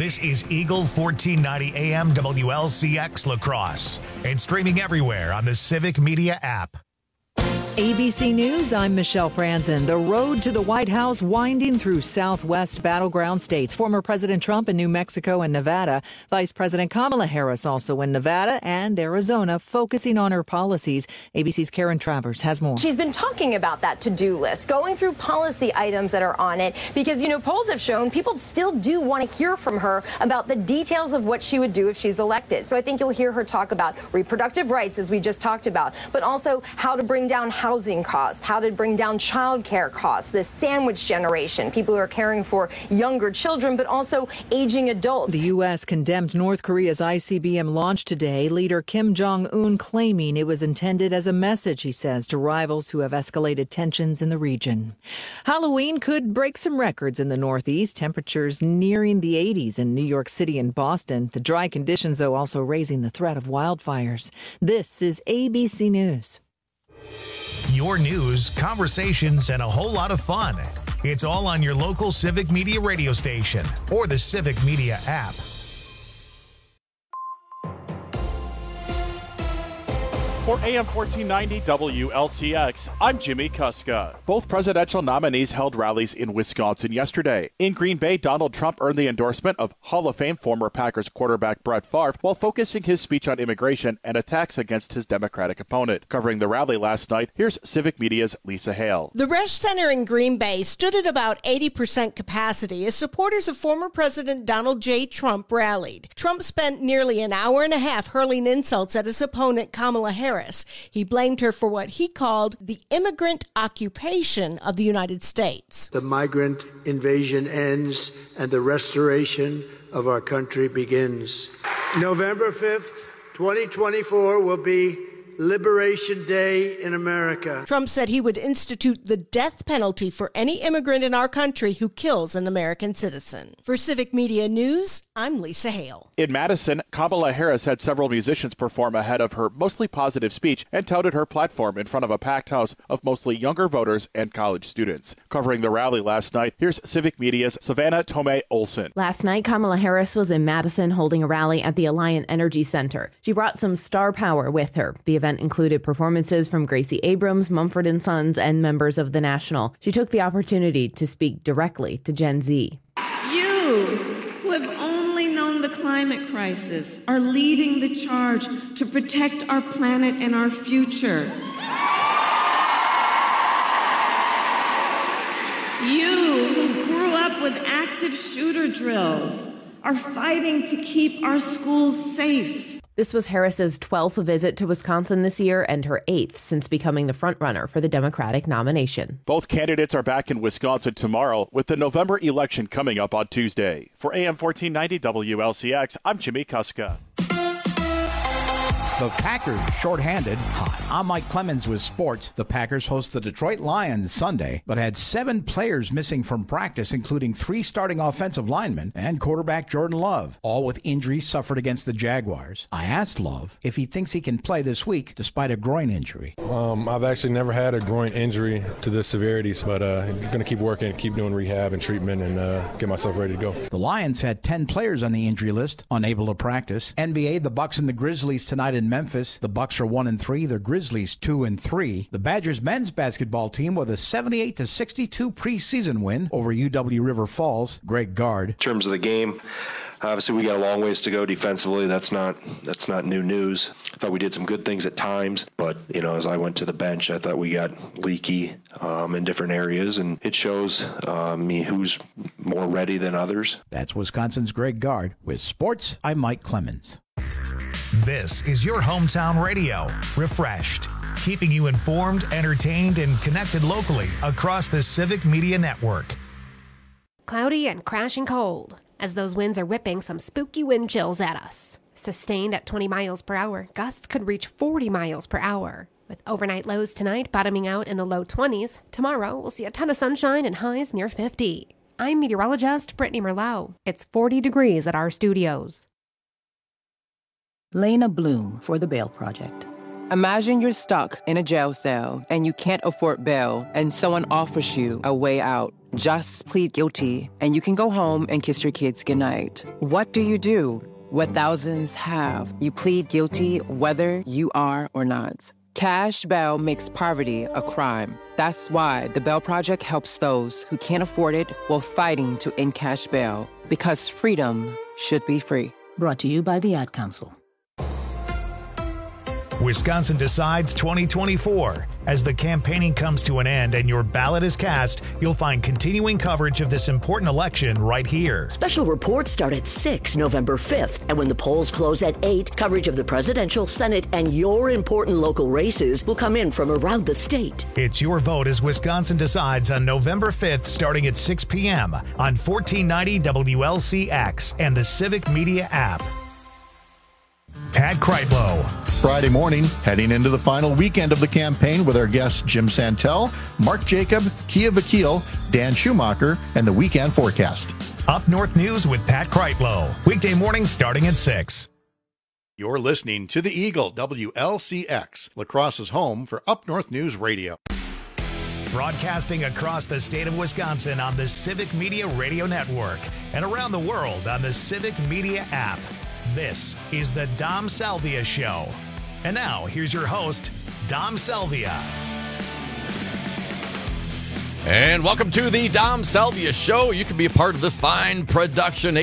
This is Eagle 1490 AM WLCX La Crosse and streaming everywhere on the Civic Media app. ABC News, I'm Michelle Franzen. The road to the White House winding through Southwest battleground states. Former President Trump in New Mexico and Nevada. Vice President Kamala Harris also in Nevada and Arizona, focusing on her policies. ABC's Karen Travers has more. She's been talking about that to-do list, going through policy items that are on it, because, polls have shown people still do want to hear from her about the details of what she would do if she's elected. So I think you'll hear her talk about reproductive rights, as we just talked about, but also how to bring down housing costs, how to bring down child care costs, the sandwich generation, people who are caring for younger children, but also aging adults. The U.S. condemned North Korea's ICBM launch today. Leader Kim Jong-un claiming it was intended as a message, he says, to rivals who have escalated tensions in the region. Halloween could break some records in the Northeast. Temperatures nearing the 80s in New York City and Boston. The dry conditions, though, also raising the threat of wildfires. This is ABC News. Your news, conversations, and a whole lot of fun. It's all on your local Civic Media radio station or the Civic Media app. For AM 1490 WLCX, I'm Jimmy Kuska. Both presidential nominees held rallies in Wisconsin yesterday. In Green Bay, Donald Trump earned the endorsement of Hall of Fame former Packers quarterback Brett Favre while focusing his speech on immigration and attacks against his Democratic opponent. Covering the rally last night, here's Civic Media's Lisa Hale. The Resch Center in Green Bay stood at about 80% capacity as supporters of former President Donald J. Trump rallied. Trump spent nearly an hour and a half hurling insults at his opponent Kamala Harris. He blamed her for what he called the immigrant occupation of the United States. The migrant invasion ends and the restoration of our country begins. November 5th, 2024 will be Liberation Day in America. Trump said he would institute the death penalty for any immigrant in our country who kills an American citizen. For Civic Media News, I'm Lisa Hale. In Madison, Kamala Harris had several musicians perform ahead of her mostly positive speech and touted her platform in front of a packed house of mostly younger voters and college students. Covering the rally last night, here's Civic Media's Savannah Tomei Olson. Last night, Kamala Harris was in Madison holding a rally at the Alliant Energy Center. She brought some star power with her. The event included performances from Gracie Abrams, Mumford & Sons, and members of The National. She took the opportunity to speak directly to Gen Z. You, who have only known the climate crisis, are leading the charge to protect our planet and our future. You, who grew up with active shooter drills, are fighting to keep our schools safe. This was Harris's 12th visit to Wisconsin this year and her 8th since becoming the frontrunner for the Democratic nomination. Both candidates are back in Wisconsin tomorrow, with the November election coming up on Tuesday. For AM 1490 WLCX, I'm Jimmy Kuska. The Packers shorthanded. Hi, I'm Mike Clemens with sports. The Packers host the Detroit Lions Sunday, but had 7 players missing from practice, including 3 starting offensive linemen and quarterback Jordan Love, all with injuries suffered against the Jaguars. I asked Love if he thinks he can play this week despite a groin injury. I've actually never had a groin injury to this severity, but I'm going to keep working, keep doing rehab and treatment, and get myself ready to go. The Lions had 10 players on the injury list, unable to practice. NBA, the Bucks and the Grizzlies tonight in Memphis. The Bucks are 1-3, the Grizzlies 2-3. The Badgers men's basketball team with a 78-62 preseason win over UW River Falls. Greg Gard. In terms of the game, obviously we got a long ways to go defensively. That's not new news. I thought we did some good things at times, but as I went to the bench, I thought we got leaky in different areas, and it shows me who's more ready than others. That's Wisconsin's Greg Gard. With sports, I'm Mike Clemens. This is your hometown radio, refreshed, keeping you informed, entertained, and connected locally across the Civic Media Network. Cloudy and crashing cold, as those winds are whipping some spooky wind chills at us. Sustained at 20 miles per hour, gusts could reach 40 miles per hour. With overnight lows tonight bottoming out in the low 20s, tomorrow we'll see a ton of sunshine and highs near 50. I'm meteorologist Brittany Merlot. It's 40 degrees at our studios. Lena Bloom for the Bail Project. Imagine you're stuck in a jail cell and you can't afford bail and someone offers you a way out. Just plead guilty, and you can go home and kiss your kids goodnight. What do you do? What thousands have. You plead guilty whether you are or not. Cash bail makes poverty a crime. That's why the Bail Project helps those who can't afford it while fighting to end cash bail. Because freedom should be free. Brought to you by the Ad Council. Wisconsin Decides 2024. As the campaigning comes to an end and your ballot is cast, you'll find continuing coverage of this important election right here. Special reports start at 6 November 5th, and when the polls close at 8, coverage of the presidential, Senate, and your important local races will come in from around the state. It's your vote as Wisconsin Decides on November 5th, starting at 6 p.m. on 1490 WLCX and the Civic Media app. Pat Kreitlow. Friday morning, heading into the final weekend of the campaign with our guests Jim Santel, Mark Jacob, Kia Vakil, Dan Schumacher, and the weekend forecast. Up North News with Pat Kreitlow. Weekday mornings starting at 6. You're listening to the Eagle, WLCX, La Crosse's home for Up North News Radio. Broadcasting across the state of Wisconsin on the Civic Media Radio Network and around the world on the Civic Media app. This is the Dom Salvia Show. And now, here's your host, Dom Salvia. And welcome to the Dom Salvia Show. You can be a part of this fine production.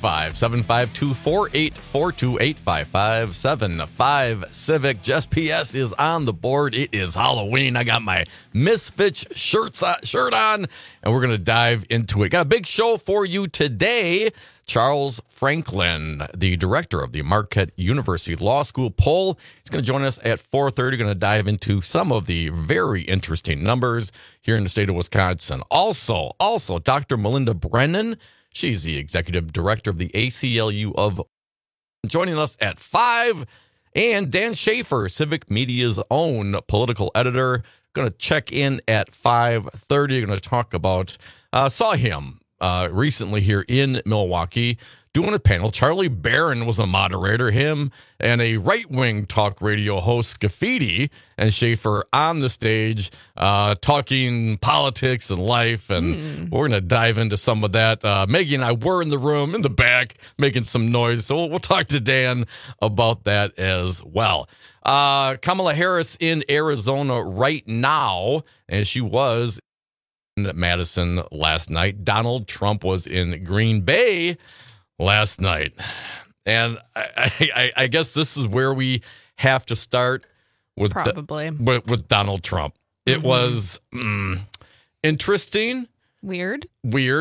855-752-4842, 855-75 Civic. Just PS is on the board. It is Halloween. I got my Misfits shirt on, and we're going to dive into it. Got a big show for you today. Charles Franklin, the director of the Marquette University Law School poll, is going to join us at 4:30. Going to dive into some of the very interesting numbers here in the state of Wisconsin. Also, Dr. Melinda Brennan, she's the executive director of the ACLU of joining us at 5. And Dan Schaefer, Civic Media's own political editor, going to check in at 5:30. Going to talk about, saw him recently here in Milwaukee doing a panel. Charlie Barron was a moderator, him and a right-wing talk radio host, Scafidi, and Schaefer on the stage talking politics and life, and we're going to dive into some of that. Maggie and I were in the room in the back making some noise, so we'll talk to Dan about that as well. Kamala Harris in Arizona right now, and she was Madison last night. Donald Trump was in Green Bay last night. And I guess this is where we have to start with probably with Donald Trump. It was interesting. Weird.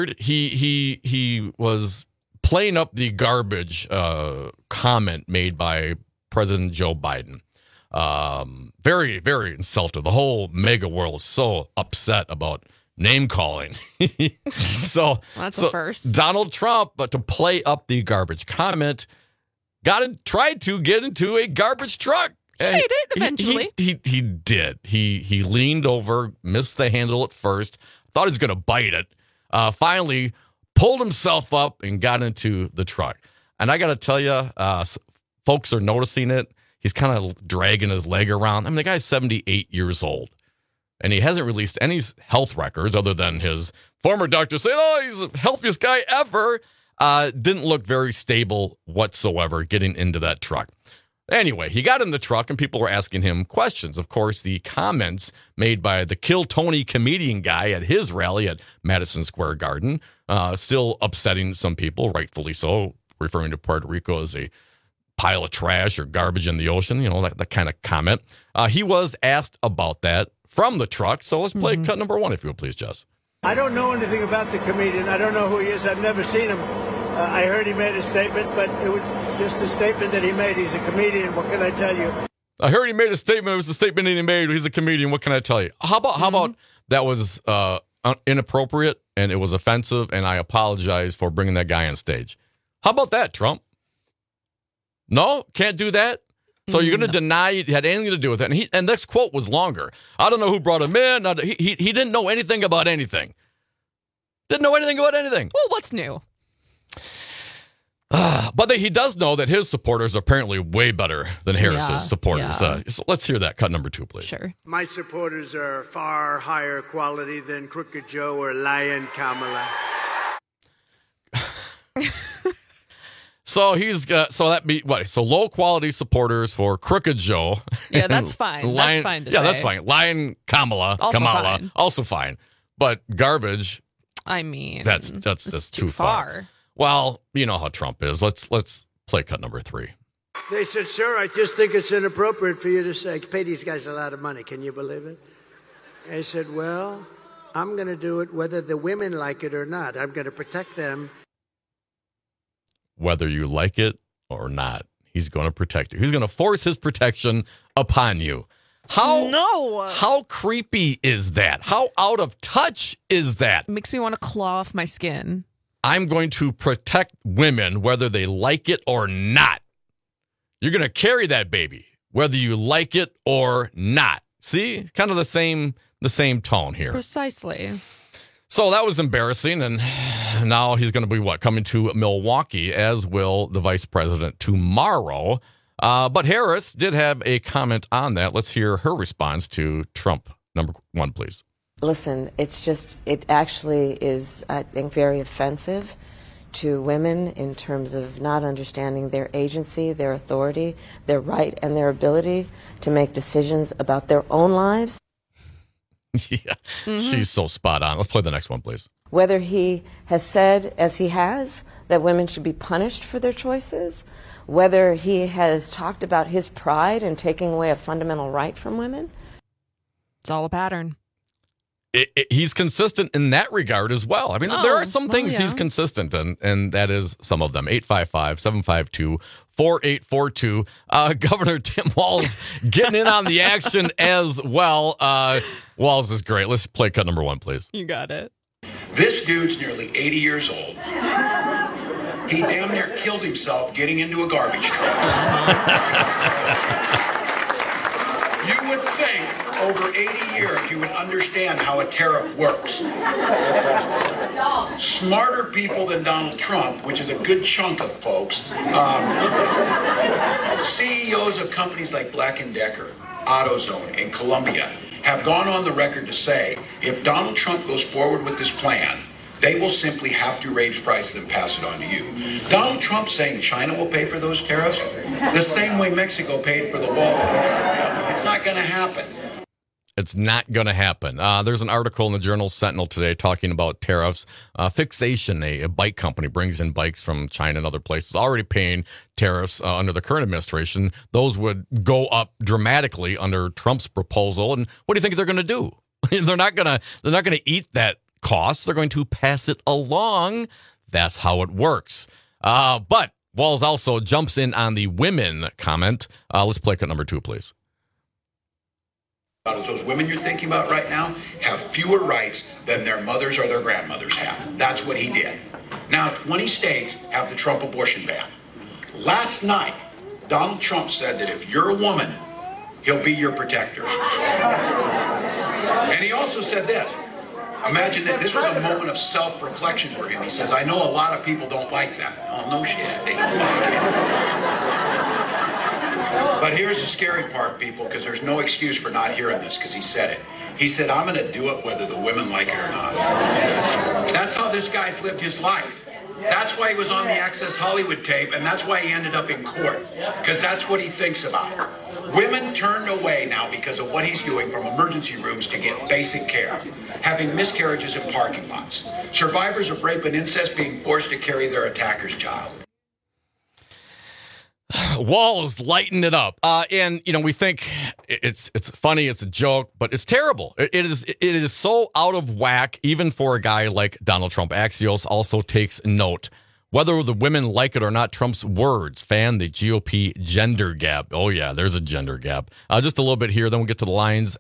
He was playing up the garbage comment made by President Joe Biden. Very, very insulted. The whole mega world is so upset about name calling. So that's the first. Donald Trump, but to play up the garbage comment, tried to get into a garbage truck. He made it eventually. He did. He leaned over, missed the handle at first, thought he was going to bite it. Finally, pulled himself up and got into the truck. And I got to tell you, folks are noticing it. He's kind of dragging his leg around. I mean, the guy's 78 years old. And he hasn't released any health records other than his former doctor saying, oh, he's the healthiest guy ever. Didn't look very stable whatsoever getting into that truck. Anyway, he got in the truck and people were asking him questions. Of course, the comments made by the Kill Tony comedian guy at his rally at Madison Square Garden, still upsetting some people, rightfully so, referring to Puerto Rico as a pile of trash or garbage in the ocean, that kind of comment. He was asked about that from the truck. So let's play cut number 1, if you will, please, Jess. I don't know anything about the comedian. I don't know who he is. I've never seen him. I heard he made a statement, but it was just a statement that he made. He's a comedian. What can I tell you? I heard he made a statement. It was a statement that he made. He's a comedian. What can I tell you? How about that was inappropriate and it was offensive, and I apologize for bringing that guy on stage. How about that, Trump? No? Can't do that? So you're going to deny it had anything to do with it. And this quote was longer. I don't know who brought him in. He didn't know anything about anything. Well, what's new? But he does know that his supporters are apparently way better than Harris's supporters. Yeah. So let's hear that. Cut number 2, please. Sure. My supporters are far higher quality than Crooked Joe or Lion Kamala. So he's got, so that be what? So low quality supporters for Crooked Joe. Yeah, that's fine. That's fine to say. Yeah, that's fine. Lion Kamala, fine. also fine. But garbage. I mean, that's too far. Well, you know how Trump is. Let's play cut number 3. They said, sir, I just think it's inappropriate for you to say, pay these guys a lot of money. Can you believe it? I said, well, I'm going to do it whether the women like it or not. I'm going to protect them. Whether you like it or not, he's going to protect you. He's going to force his protection upon you. How creepy is that? How out of touch is that? It makes me want to claw off my skin. I'm going to protect women whether they like it or not. You're going to carry that baby whether you like it or not. See? Kind of the same tone here. Precisely. So that was embarrassing, and now he's going to be, coming to Milwaukee, as will the vice president tomorrow. But Harris did have a comment on that. Let's hear her response to Trump. Number 1, please. Listen, it actually is, I think, very offensive to women in terms of not understanding their agency, their authority, their right, and their ability to make decisions about their own lives. Yeah, She's so spot on. Let's play the next one, please. Whether he has said, as he has, that women should be punished for their choices, whether he has talked about his pride in taking away a fundamental right from women. It's all a pattern. He's consistent in that regard as well. I mean, there are some things he's consistent in, and that is some of them. 855-752-4842. Governor Tim Walz getting in on the action as well. Walz is great. Let's play cut number 1, please. You got it. This dude's nearly 80 years old. He damn near killed himself getting into a garbage truck. You would think over 80 years you would understand how a tariff works. Smarter people than Donald Trump, which is a good chunk of folks, CEOs of companies like Black & Decker, AutoZone, and Columbia have gone on the record to say if Donald Trump goes forward with this plan, they will simply have to raise prices and pass it on to you. Donald Trump saying China will pay for those tariffs the same way Mexico paid for the wall. It's not going to happen. It's not going to happen. There's an article in the Journal Sentinel today talking about tariffs. Fixation, a bike company, brings in bikes from China and other places, already paying tariffs under the current administration. Those would go up dramatically under Trump's proposal. And what do you think they're going to do? They're not going to eat that cost. They're going to pass it along. That's how it works. But Walz also jumps in on the women comment. Let's play cut number 2, please. Those women you're thinking about right now have fewer rights than their mothers or their grandmothers had. That's what he did. Now 20 states have the Trump abortion ban. Last night, Donald Trump said that if you're a woman, he'll be your protector. And he also said this. Imagine that this was a moment of self-reflection for him. He says, I know a lot of people don't like that. Oh, no shit. They don't like it. But here's the scary part, people, because there's no excuse for not hearing this, because he said it. He said, I'm going to do it whether the women like it or not. That's how this guy's lived his life. That's why he was on the Access Hollywood tape, and that's why he ended up in court, because that's what he thinks about. Women turned away now because of what he's doing from emergency rooms to get basic care, having miscarriages in parking lots, survivors of rape and incest being forced to carry their attacker's child. Walz lighten it up. And, we think it's funny, it's a joke, but it's terrible. It is so out of whack, even for a guy like Donald Trump. Axios also takes note. Whether the women like it or not, Trump's words fan the GOP gender gap. Oh, yeah, there's a gender gap. Just a little bit here, then we'll get to the lines.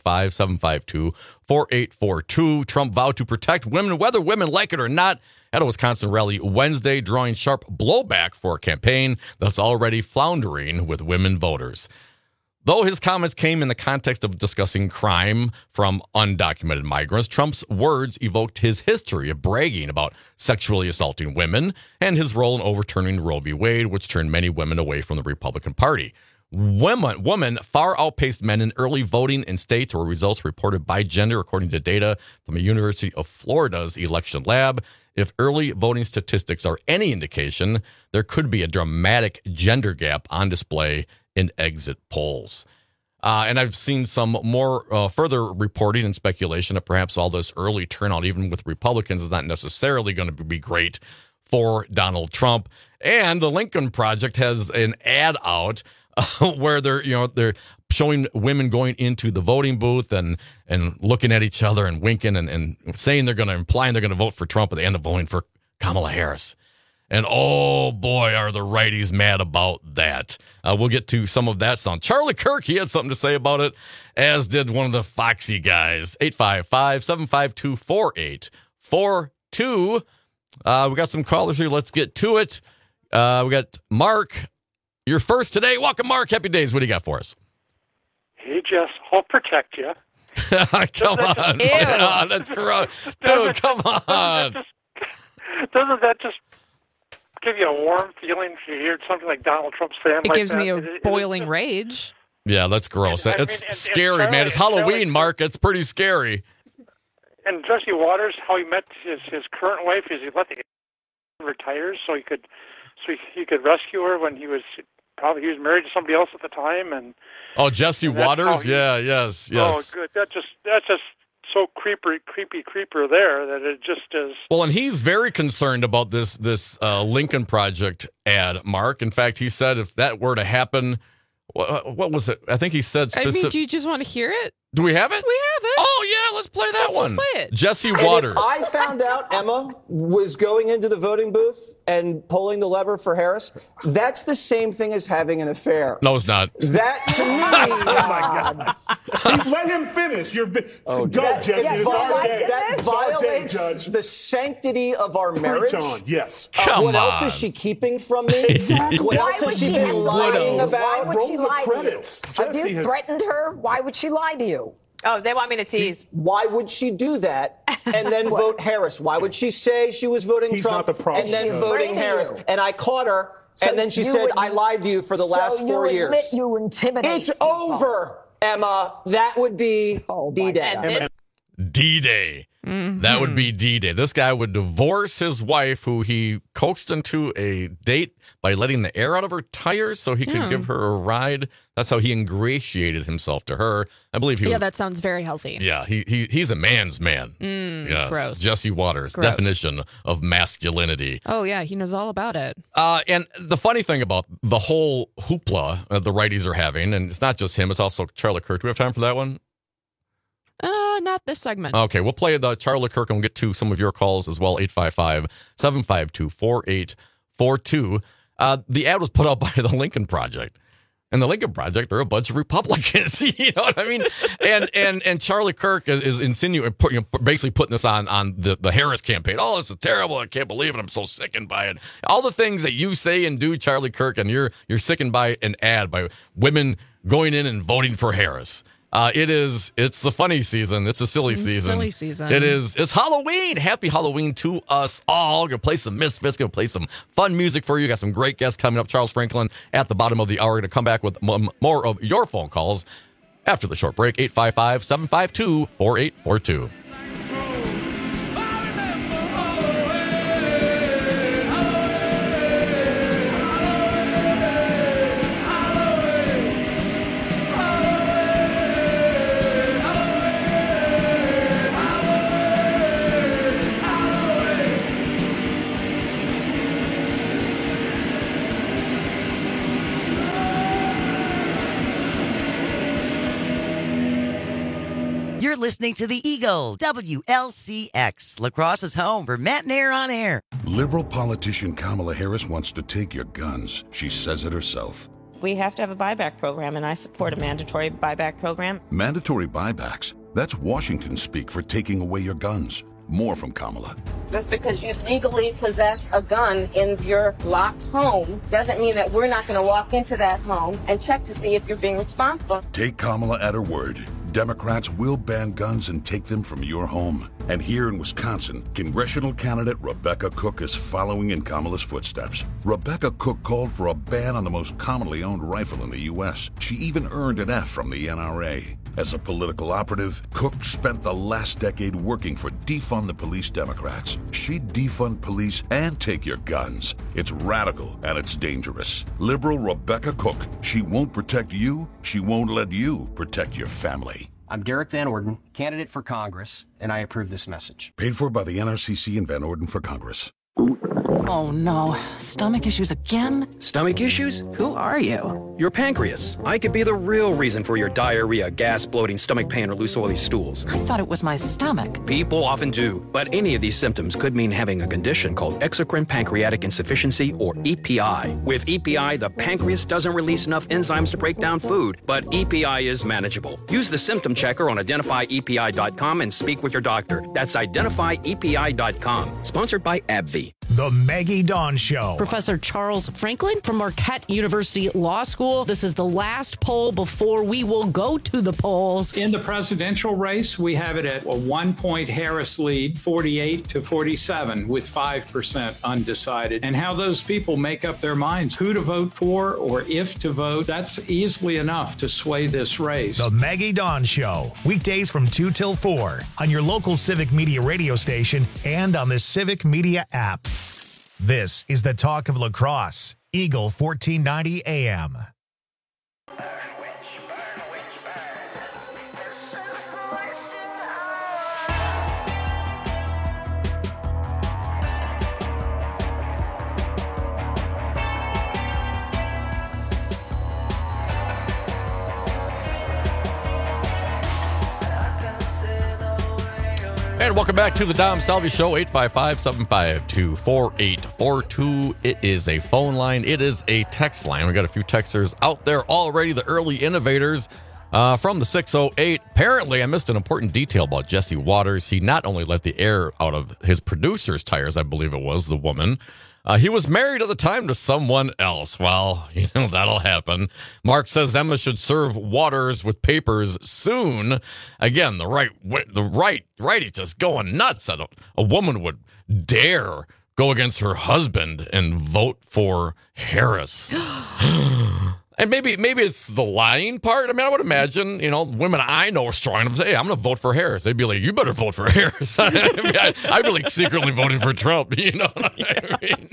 855-752-4842. Trump vowed to protect women, whether women like it or not, at a Wisconsin rally Wednesday, drawing sharp blowback for a campaign that's already floundering with women voters. Though his comments came in the context of discussing crime from undocumented migrants, Trump's words evoked his history of bragging about sexually assaulting women and his role in overturning Roe v. Wade, which turned many women away from the Republican Party. Women far outpaced men in early voting in states where results reported by gender, according to data from the University of Florida's election lab. If early voting statistics are any indication, there could be a dramatic gender gap on display in exit polls. And I've seen some more further reporting and speculation that perhaps all this early turnout, even with Republicans, is not necessarily going to be great for Donald Trump. And the Lincoln Project has an ad out where they're showing women going into the voting booth and looking at each other and winking and saying implying they're going to vote for Trump, but they end up voting for Kamala Harris. And oh boy, are the righties mad about that. We'll get to some of that sound. Charlie Kirk, he had something to say about it, as did one of the foxy guys. 855-752-4842. We got some callers here. Let's get to it. We got Mark. You're first today. Welcome, Mark. Happy days. What do you got for us? Hey, Jess. I'll protect you. Come on. Oh, that's gross. Dude, come on. Doesn't that just give you a warm feeling if you hear something like Donald Trump saying It gives me a boiling rage. Yeah, that's gross. It's scary, man. It's Halloween, Mark. It's pretty scary. And Jesse Waters, how he met his current wife is he let the retire so he could rescue her when he was married to somebody else at the time. And Jesse Waters, yes. Oh, good. That's just so creeper there that it just is. Well, and he's very concerned about this Lincoln Project ad, Mark. In fact, he said if that were to happen, what was it? I think he said do you just want to hear it? Do we have it? We have it. Oh, yeah, let's play that one. Let's play it. Jesse Waters. If I found out Emma was going into the voting booth and pulling the lever for Harris, that's the same thing as having an affair. No, it's not. That, to me... Oh, my God. Let him finish. Go, Jesse. It's our day. That violates the sanctity of our marriage. Preach on. Yes. What else is she keeping from me? Exactly. What else has she been lying about? Why would she lie to you? Have you threatened her? Why would she lie to you? Oh, they want me to tease. Why would she do that and then vote Harris? Why would she say she was voting Trump and then voting Harris? And I caught her, and then she said, I lied to you for the last 4 years. So you admit you intimidate It's over, Emma. That would be D-Day. D-Day. Mm-hmm. That would be D-Day. This guy would divorce his wife, who he coaxed into a date by letting the air out of her tires so he could give her a ride. That's how he ingratiated himself to her. I believe he was... Yeah, that sounds very healthy. Yeah, he's a man's man. Yes. Gross. Jesse Waters, definition of masculinity. Oh, yeah, he knows all about it. And the funny thing about the whole hoopla the righties are having, and it's not just him, it's also Charlie Kirk. Do we have time for that one? Not this segment. Okay, we'll play the Charlie Kirk and we'll get to some of your calls as well. 855-752-4842. The ad was put out by the Lincoln Project. And the Lincoln Project are a bunch of Republicans. You know what I mean? And Charlie Kirk is insinuating, basically putting this on the Harris campaign. Oh, this is terrible. I can't believe it. I'm so sickened by it. All the things that you say and do, Charlie Kirk, and you're sickened by an ad by women going in and voting for Harris. It's the funny season. It's a silly season. Silly season. It's Halloween. Happy Halloween to us all. Gonna play some Misfits. Gonna play some fun music for you. Got some great guests coming up. Charles Franklin at the bottom of the hour. Gonna come back with more of your phone calls after the short break. 855-752-4842. You're listening to The Eagle, WLCX, La Crosse's home for Matt and Air on Air. Liberal politician Kamala Harris wants to take your guns. She says it herself. We have to have a buyback program, and I support a mandatory buyback program. Mandatory buybacks? That's Washington speak for taking away your guns. More from Kamala. Just because you legally possess a gun in your locked home doesn't mean that we're not going to walk into that home and check to see if you're being responsible. Take Kamala at her word. Democrats will ban guns and take them from your home. And here in Wisconsin, congressional candidate Rebecca Cook is following in Kamala's footsteps. Rebecca Cook called for a ban on the most commonly owned rifle in the U.S. She even earned an F from the NRA. As a political operative, Cook spent the last decade working for Defund the Police Democrats. She'd defund police and take your guns. It's radical and it's dangerous. Liberal Rebecca Cook. She won't protect you. She won't let you protect your family. I'm Derek Van Orden, candidate for Congress, and I approve this message. Paid for by the NRCC and Van Orden for Congress. Oh no, stomach issues again? Stomach issues? Who are you? Your pancreas. I could be the real reason for your diarrhea, gas, bloating, stomach pain, or loose oily stools. I thought it was my stomach. People often do, but any of these symptoms could mean having a condition called exocrine pancreatic insufficiency, or EPI. With EPI, the pancreas doesn't release enough enzymes to break down food, but EPI is manageable. Use the symptom checker on identifyepi.com and speak with your doctor. That's identifyepi.com. Sponsored by AbbVie. The Maggie Dawn Show. Professor Charles Franklin from Marquette University Law School. This is the last poll before we will go to the polls. In the presidential race, we have it at a 1-point Harris lead, 48 to 47, with 5% undecided. And how those people make up their minds, who to vote for or if to vote, that's easily enough to sway this race. The Maggie Dawn Show. Weekdays from 2 till 4 on your local Civic Media radio station and on the Civic Media app. This is the talk of La Crosse, Eagle 1490 AM. And welcome back to the Dom Salvi Show, 855-752-4842. It is a phone line. It is a text line. We got a few texters out there already, the early innovators from the 608. Apparently, I missed an important detail about Jesse Waters. He not only let the air out of his producer's tires, I believe it was, the woman, he was married at the time to someone else. Well, you know, that'll happen. Mark says Emma should serve Waters with papers soon. Again, the right is just going nuts that a woman would dare go against her husband and vote for Harris. And maybe it's the lying part. I mean, I would imagine, you know, women I know are strong enough to say, hey, I'm going to vote for Harris. They'd be like, you better vote for Harris. I mean, I'd be like secretly voting for Trump, you know what I mean?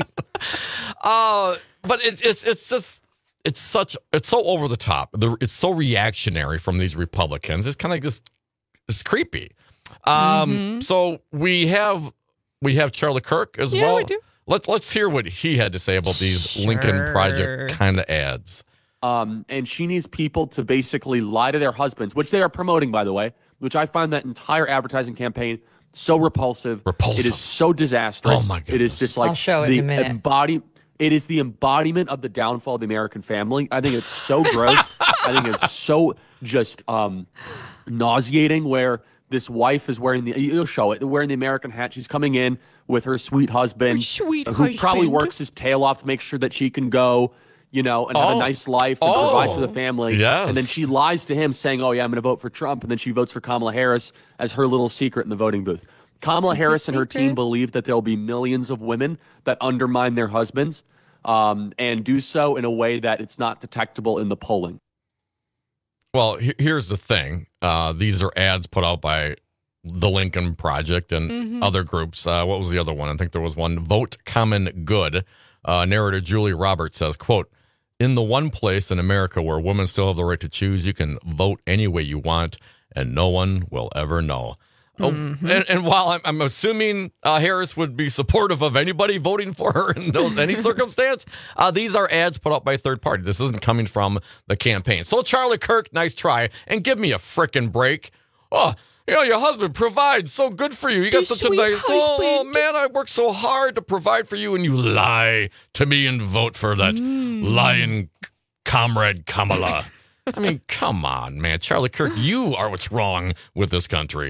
But it's so over the top. It's so reactionary from these Republicans. It's kind of just, it's creepy. So we have Charlie Kirk as well. We do. Let's hear what he had to say about these Lincoln Project kind of ads. And she needs people to basically lie to their husbands, which they are promoting, by the way, which I find that entire advertising campaign so repulsive. It is so disastrous. Oh my goodness. It is just like I'll show it in a minute. It is the embodiment of the downfall of the American family. I think it's so gross. I think it's so just nauseating where this wife is wearing you'll show it, wearing the American hat. She's coming in with her sweet husband, who probably works his tail off to make sure that she can go, you know, and have a nice life and provide to the family. Yes. And then she lies to him saying, oh, yeah, I'm going to vote for Trump. And then she votes for Kamala Harris as her little secret in the voting booth. Kamala Harris and her team believe that there'll be millions of women that undermine their husbands and do so in a way that it's not detectable in the polling. Well, here's the thing. These are ads put out by the Lincoln Project and other groups. What was the other one? I think there was one, Vote Common Good. Narrator Julie Roberts says, quote, in the one place in America where women still have the right to choose, you can vote any way you want, and no one will ever know. And while I'm assuming Harris would be supportive of anybody voting for her in any circumstance, these are ads put out by a third party. This isn't coming from the campaign. So Charlie Kirk, nice try, and give me a frickin' break. Oh, you know, your husband provides so good for you. You got such a nice, oh man, I worked so hard to provide for you, and you lie to me and vote for that lying comrade Kamala. I mean, come on, man. Charlie Kirk, you are what's wrong with this country.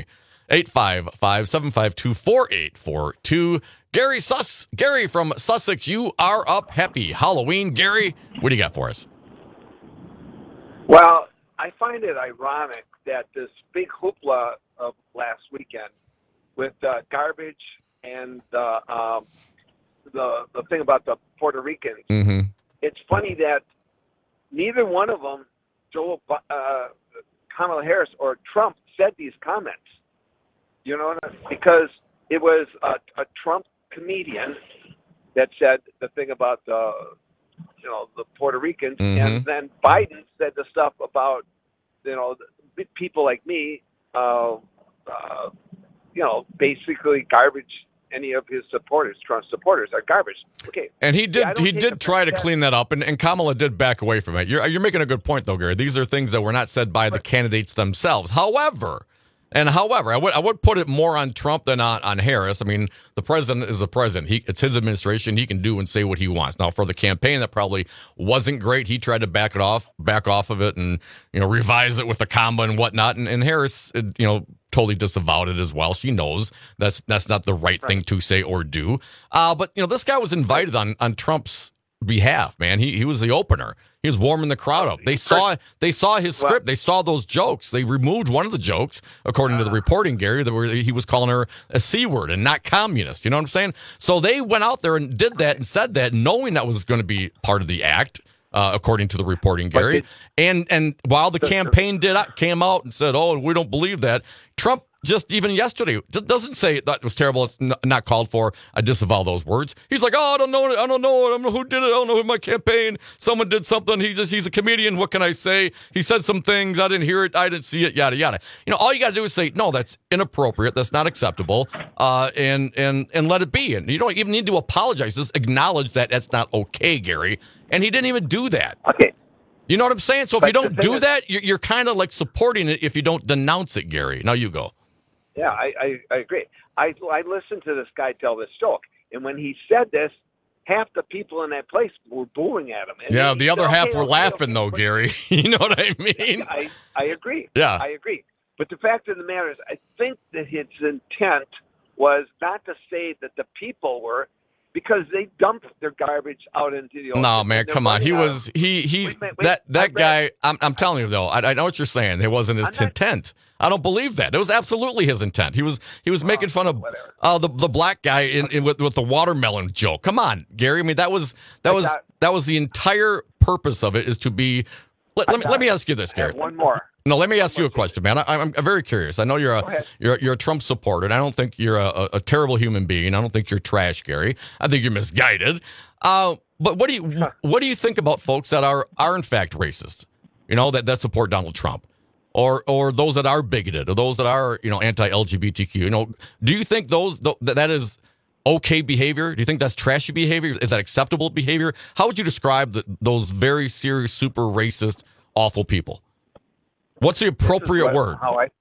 855-752-4842. Gary from Sussex, you are up. Happy Halloween. Gary, what do you got for us? Well, I find it ironic that this big hoopla of last weekend with garbage and the thing about the Puerto Ricans, it's funny that neither one of them, Kamala Harris or Trump, said these comments. You know, because it was a Trump comedian that said the thing about the Puerto Ricans, and then Biden said the stuff about people like me, basically garbage. Any of his supporters, Trump supporters, are garbage. Okay, and he did try to clean that up, and Kamala did back away from it. You're making a good point, though, Gary. These are things that were not said by the candidates themselves. However, I would put it more on Trump than on Harris. I mean, the president is the president. It's his administration. He can do and say what he wants. Now, for the campaign, that probably wasn't great. He tried to back off of it, and revise it with the comma and whatnot. And Harris, totally disavowed it as well. She knows that's not the right thing to say or do. But this guy was invited on Trump's behalf, man. He was the opener. He was warming the crowd up. They saw his script. They saw those jokes. They removed one of the jokes, according to the reporting, Gary, where he was calling her a C word and not communist. You know what I'm saying? So they went out there and did that and said that, knowing that was going to be part of the act, according to the reporting, Gary. And while the campaign came out and said, "Oh, we don't believe that," Trump just even yesterday doesn't say that was terrible. It's not called for. I disavow those words. He's like, "Oh, I don't know. I don't know who did it. I don't know who my campaign. Someone did something. He's a comedian. What can I say? He said some things. I didn't hear it. I didn't see it. Yada yada." All you got to do is say, "No, that's inappropriate. That's not acceptable," and let it be. And you don't even need to apologize. Just acknowledge that that's not okay, Gary. And he didn't even do that. Okay. You know what I'm saying? So if you don't do that, you're kind of like supporting it if you don't denounce it, Gary. Now you go. Yeah, I agree. I listened to this guy tell this joke, and when he said this, half the people in that place were booing at him. And yeah, the other half were laughing, though, Gary. You know what I mean? I agree. Yeah. I agree. But the fact of the matter is, I think that his intent was not to say that the people were, because they dumped their garbage out into the ocean. No, man, come on. That guy, I'm telling you, though, I know what you're saying. It wasn't his intent. I don't believe that. It was absolutely his intent. He was making fun of the black guy with the watermelon joke. Come on, Gary. I mean, that was the entire purpose of it, is to be. Let me ask you this, Gary. One more. No, let me ask you a question, man. I'm very curious. I know you're a Trump supporter, and I don't think you're a terrible human being. I don't think you're trash, Gary. I think you're misguided. But what do you think about folks that are in fact racist? That support Donald Trump, or those that are bigoted, or those that are anti-LGBTQ? Do you think that is okay behavior? Do you think that's trashy behavior? Is that acceptable behavior? How would you describe those very serious, super racist, awful people? What's the appropriate word?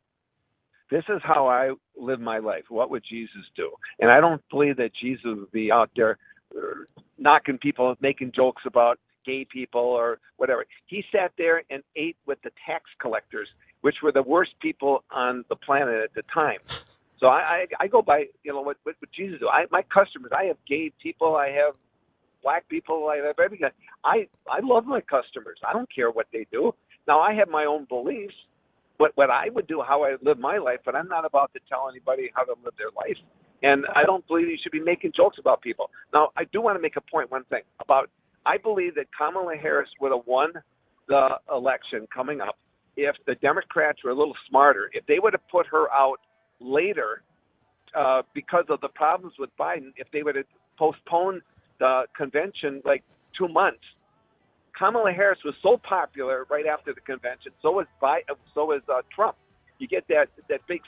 This is how I live my life. What would Jesus do? And I don't believe that Jesus would be out there knocking people, making jokes about gay people or whatever. He sat there and ate with the tax collectors, which were the worst people on the planet at the time. So I go by, what Jesus do. My customers, I have gay people, I have black people, I have everything. I love my customers. I don't care what they do. Now, I have my own beliefs, what I would do, how I live my life, but I'm not about to tell anybody how to live their life. And I don't believe you should be making jokes about people. Now, I do want to make a point, one thing, I believe that Kamala Harris would have won the election coming up if the Democrats were a little smarter. If they would have put her out later because of the problems with Biden, if they would have postponed the convention like 2 months. Kamala Harris was so popular right after the convention. So was Trump. You get that big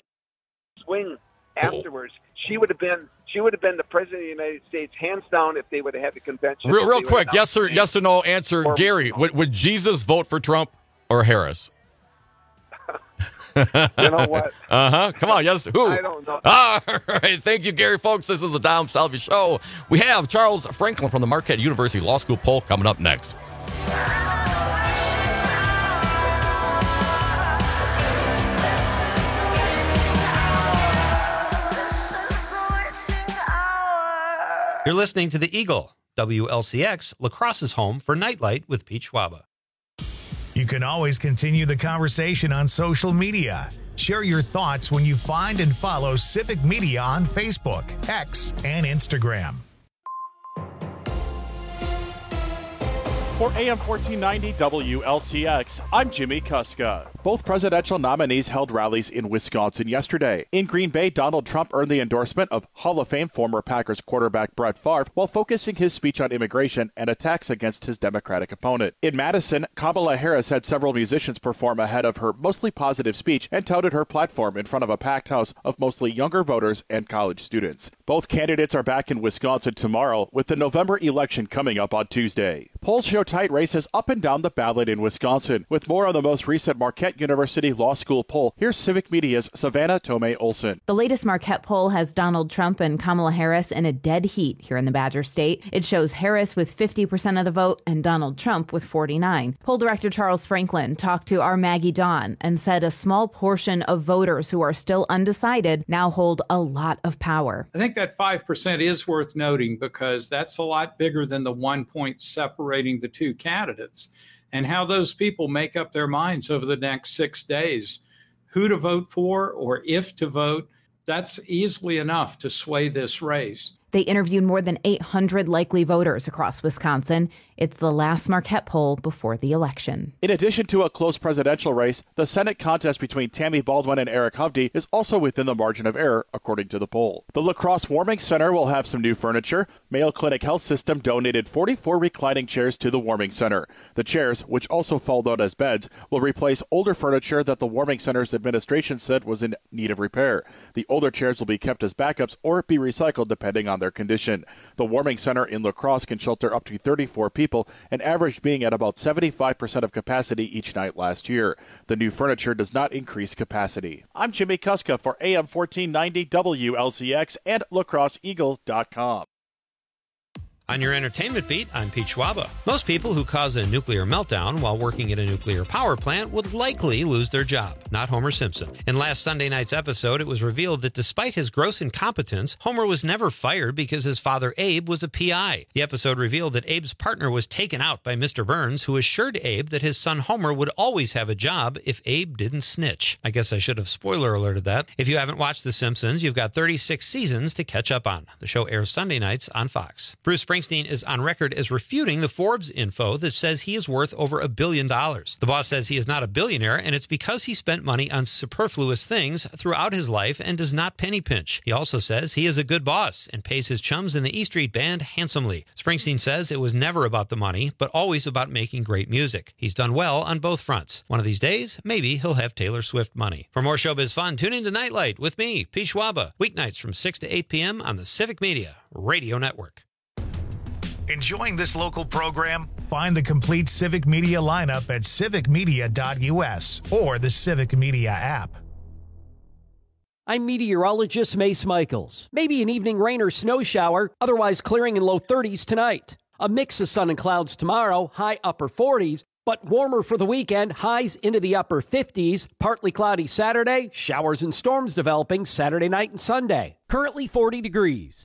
swing afterwards. She would have been the president of the United States hands down if they would have had the convention. Real quick, yes or no answer, Gary. Would Jesus vote for Trump or Harris? You know what? Come on, yes. Who? I don't know. All right. Thank you, Gary, folks. This is the Dom Salvi Show. We have Charles Franklin from the Marquette University Law School poll coming up next. You're listening to The Eagle, WLCX, La Crosse's home for Nightlight with Pete Schwaba. You can always continue the conversation on social media. Share your thoughts when you find and follow Civic Media on Facebook, X, and Instagram. For AM 1490 WLCX, I'm Jimmy Kuska. Both presidential nominees held rallies in Wisconsin yesterday. In Green Bay, Donald Trump earned the endorsement of Hall of Fame former Packers quarterback Brett Favre while focusing his speech on immigration and attacks against his Democratic opponent. In Madison, Kamala Harris had several musicians perform ahead of her mostly positive speech and touted her platform in front of a packed house of mostly younger voters and college students. Both candidates are back in Wisconsin tomorrow, with the November election coming up on Tuesday. Polls show tight races up and down the ballot in Wisconsin. With more on the most recent Marquette University Law School poll, here's Civic Media's Savannah Tomei Olson. The latest Marquette poll has Donald Trump and Kamala Harris in a dead heat here in the Badger State. It shows Harris with 50% of the vote and Donald Trump with 49%. Poll director Charles Franklin talked to our Maggie Dawn and said a small portion of voters who are still undecided now hold a lot of power. I think that 5% is worth noting because that's a lot bigger than the 1 point separating the two candidates, and how those people make up their minds over the next 6 days, who to vote for or if to vote. That's easily enough to sway this race. They interviewed more than 800 likely voters across Wisconsin. It's the last Marquette poll before the election. In addition to a close presidential race, the Senate contest between Tammy Baldwin and Eric Hovde is also within the margin of error, according to the poll. The La Crosse Warming Center will have some new furniture. Mayo Clinic Health System donated 44 reclining chairs to the Warming Center. The chairs, which also fall out as beds, will replace older furniture that the Warming Center's administration said was in need of repair. The older chairs will be kept as backups or be recycled depending on their condition. The Warming Center in La Crosse can shelter up to 34 people, and averaged being at about 75% of capacity each night last year. The new furniture does not increase capacity. I'm Jimmy Kuska for AM 1490 WLCX and lacrosseeagle.com. On your entertainment beat, I'm Pete Schwaba. Most people who cause a nuclear meltdown while working at a nuclear power plant would likely lose their job. Not Homer Simpson. In last Sunday night's episode, it was revealed that despite his gross incompetence, Homer was never fired because his father Abe was a PI. The episode revealed that Abe's partner was taken out by Mr. Burns, who assured Abe that his son Homer would always have a job if Abe didn't snitch. I guess I should have spoiler alerted that. If you haven't watched The Simpsons, you've got 36 seasons to catch up on. The show airs Sunday nights on Fox. Bruce Springsteen is on record as refuting the Forbes info that says he is worth over $1 billion. The boss says he is not a billionaire, and it's because he spent money on superfluous things throughout his life and does not penny pinch. He also says he is a good boss and pays his chums in the E Street Band handsomely. Springsteen says it was never about the money, but always about making great music. He's done well on both fronts. One of these days, maybe he'll have Taylor Swift money. For more showbiz fun, tune in to Nightlight with me, Pete Schwaba, weeknights from 6 to 8 p.m. on the Civic Media Radio Network. Enjoying this local program? Find the complete Civic Media lineup at civicmedia.us or the Civic Media app. I'm meteorologist Mace Michaels. Maybe an evening rain or snow shower, otherwise clearing in low 30s tonight. A mix of sun and clouds tomorrow, high upper 40s, but warmer for the weekend, highs into the upper 50s. Partly cloudy Saturday, showers and storms developing Saturday night and Sunday. Currently 40 degrees.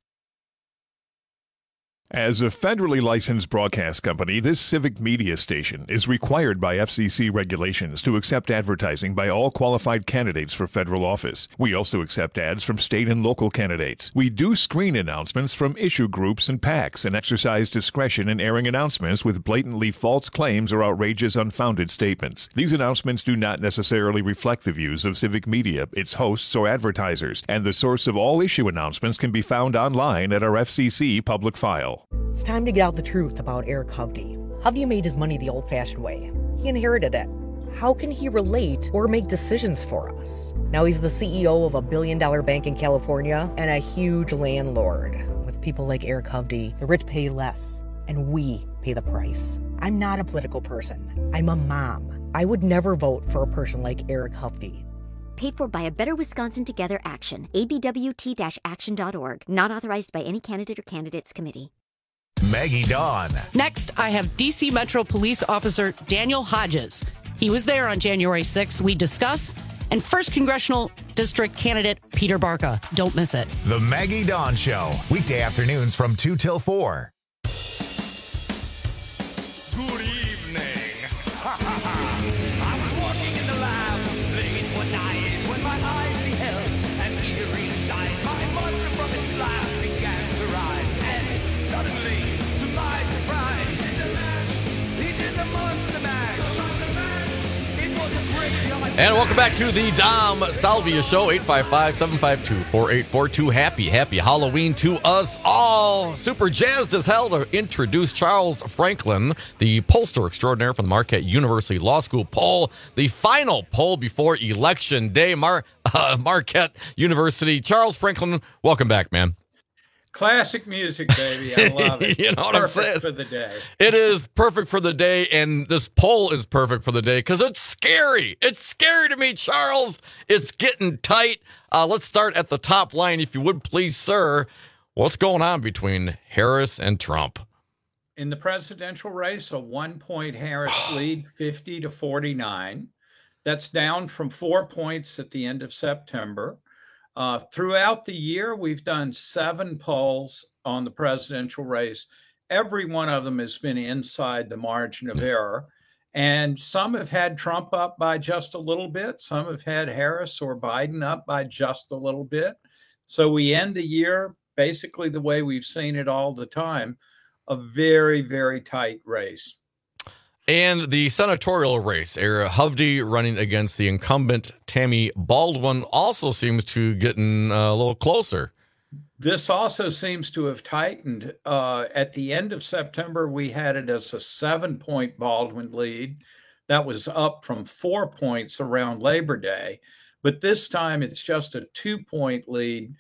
As a federally licensed broadcast company, this Civic Media station is required by FCC regulations to accept advertising by all qualified candidates for federal office. We also accept ads from state and local candidates. We do screen announcements from issue groups and PACs and exercise discretion in airing announcements with blatantly false claims or outrageous unfounded statements. These announcements do not necessarily reflect the views of Civic Media, its hosts, or advertisers, and the source of all issue announcements can be found online at our FCC public file. It's time to get out the truth about Eric Hovde. Hovde made his money the old-fashioned way. He inherited it. How can he relate or make decisions for us? Now he's the CEO of a billion-dollar bank in California and a huge landlord. With people like Eric Hovde, the rich pay less, and we pay the price. I'm not a political person. I'm a mom. I would never vote for a person like Eric Hovde. Paid for by a Better Wisconsin Together Action. abwt-action.org. Not authorized by any candidate or candidates committee. Maggie Dawn. Next, I have D.C. Metro Police Officer Daniel Hodges. He was there on January 6th. We discuss and 1st Congressional District candidate Peter Barca. Don't miss it. The Maggie Dawn Show, weekday afternoons from 2 till 4. Good evening. I was walking in the lab late one night when my eyes beheld an eerie sight. My monster from its lab began to rise, and suddenly, to my surprise, he did the monster mash. It was a great. And welcome back to the Dom Salvia Show, 855-752-4842. Happy Halloween to us all. Super jazzed as hell to introduce Charles Franklin, the pollster extraordinaire from the Marquette University Law School poll, the final poll before Election Day. Marquette University. Charles Franklin, welcome back, man. Classic music, baby. I love it. You know what I'm saying? Perfect for the day. It is perfect for the day, and this poll is perfect for the day because it's scary. It's scary to me, Charles. It's getting tight. Let's start at the top line, if you would, please, sir. What's going on between Harris and Trump? In the presidential race, a 1-point Harris lead, 50-49. That's down from 4 points at the end of September. Throughout the year, we've done 7 polls on the presidential race. Every one of them has been inside the margin of error. And some have had Trump up by just a little bit. Some have had Harris or Biden up by just a little bit. So we end the year basically the way we've seen it all the time, a very, very tight race. And the senatorial race, Ara Hovde running against the incumbent Tammy Baldwin, also seems to getting a little closer. This also seems to have tightened. At the end of September, we had it as a 7-point Baldwin lead. That was up from 4 points around Labor Day. But this time it's just a 2-point lead,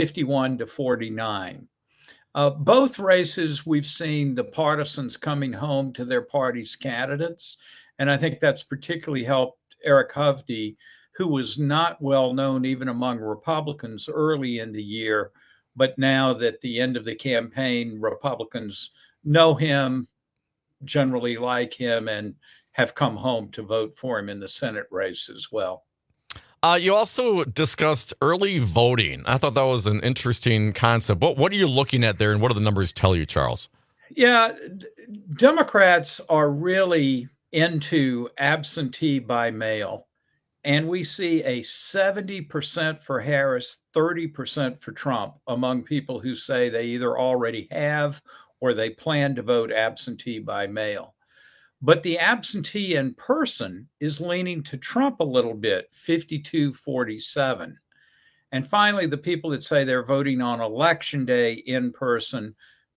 51-49. Both races, we've seen the partisans coming home to their party's candidates. And I think that's particularly helped Eric Hovde, who was not well known even among Republicans early in the year. But now that the end of the campaign, Republicans know him, generally like him, and have come home to vote for him in the Senate race as well. You also discussed early voting. I thought that was an interesting concept. What are you looking at there, and what do the numbers tell you, Charles? Yeah, Democrats are really into absentee by mail. And we see a 70% for Harris, 30% for Trump among people who say they either already have or they plan to vote absentee by mail. But the absentee in person is leaning to Trump a little bit, 52-47. And finally, the people that say they're voting on Election Day in person,